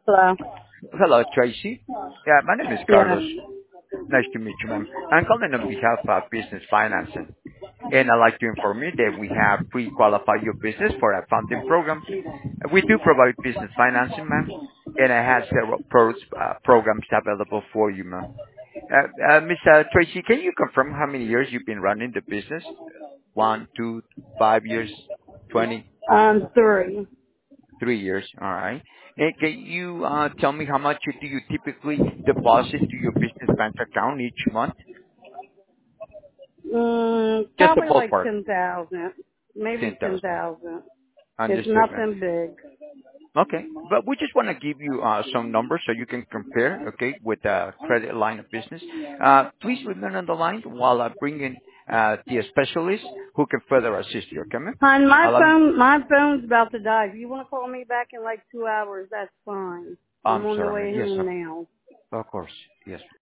Hello. Hello, Tracy. Yeah, my name is Yeah. Carlos. Nice to meet you, ma'am. I'm calling on behalf of Business Financing, and I'd like to inform you that we have pre-qualified your business for a funding program. We do provide business financing, ma'am, and I have several programs available for you, ma'am. Miss Tracy, can you confirm how many years you've been running the business? 1, 2, 5 years, 20? 3. 3 years. All right. And can you tell me how much do you typically deposit to your business bank account each month? Just a Probably like ballpark. 10,000. Maybe 10,000. 10,000. It's Understood, ma'am. nothing big. Okay. But we just want to give you some numbers so you can compare, okay, with the credit line of business. Please remain on the line while I bring in the specialist who can further assist you, okay, ma'am? Hon, Allow- my phone's about to die. If you want to call me back in like 2 hours, that's fine. I'm I'm on the sorry, ma'am. way Yes, home now. of course. Yes.